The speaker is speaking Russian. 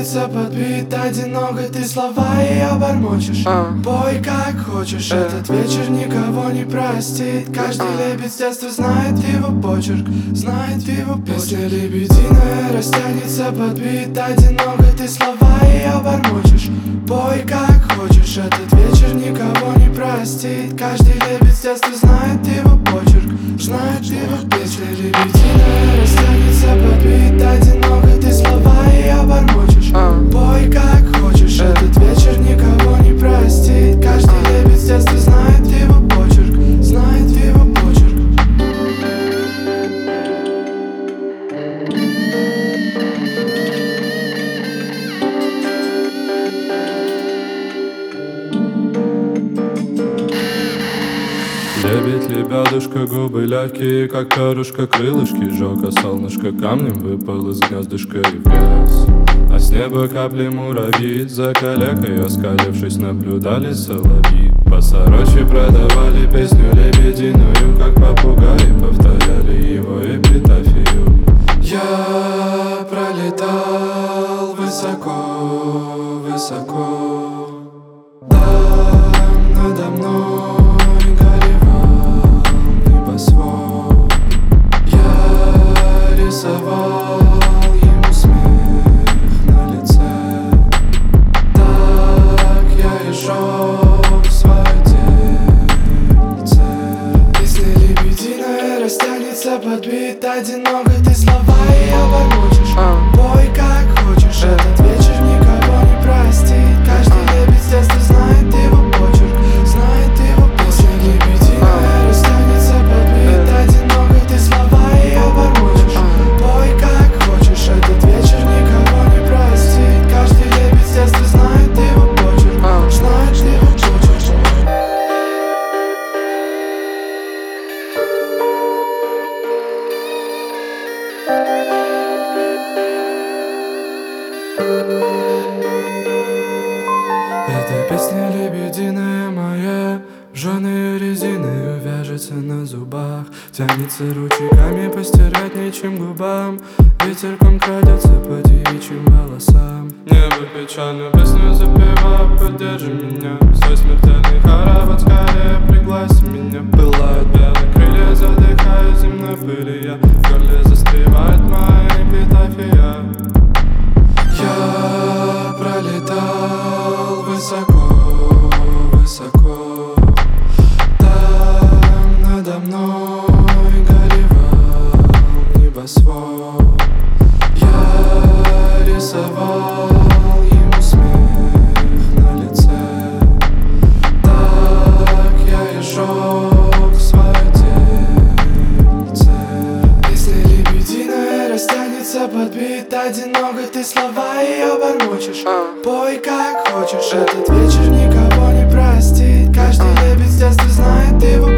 растянется под бит одинокой, ты слова ее бормочешь. Пой как хочешь, этот вечер никого не простит. Каждый лебедь с детства знает его почерк, знает его почерк. Песня лебединая растянется под бит одинокой, ты слова ее бормочешь. Пой как хочешь, этот вечер никого не простит. Каждый лебедь с детства знает его почерк, знает его. Песня лебединая растянется под бит одинокой, ты слова ее бормочешь. Пой как хочешь, этот вечер никого не простит. Каждый лебедь с детства знает его почерк, знает его почерк. Лебедь, лебедушка, губы легкие, как перышко, крылышки жёг, а солнышко камнем выпал из гнездышка и в грязь. А с неба капли муравьи, за калекой оскалившись, наблюдали соловьи. По сорочьи продавали песню лебединую, как попугаи повторяли его эпитафию. Я пролетал высоко, высоко, там надо мной горевал небосвод. Я рисовал ему смех на лице, так я и жёг свое тельце. Песня лебединая растянется под бит одинокой, ты слова ее бормочешь. Пой как хочешь, этот вечер никого не простит. Каждый лебедь с детства знает его почерк, знает его. Песня лебединая растянется под бит одинокой, ты слова ее бормочешь. Пой как хочешь, этот вечер никого не простит. Каждый лебедь с детства знает его почерк, знает его почерк. Эта песня лебединая моя, жжёной резиной вяжется на зубах, тянется ручейками постирать нечем губам, ветерком крадется по девичьим волосам. Небо печальную песню запевает, поддержи меня. Свой смертельный хоровод скорее пригласи меня. Пылают белые крылья, задыхая земной пыли. Я в горле застревает моя эпитафия. Я пролетал высоко, высоко, там надо мной горевал небосвод. Я рисовал ему смех на лице, так я и жёг свое тельце. Песня лебединая растянется под бит одинокой, ты слова ее бормочешь. Пой как хочешь, этот вечер никого не простит. Каждый лебедь с детства знает его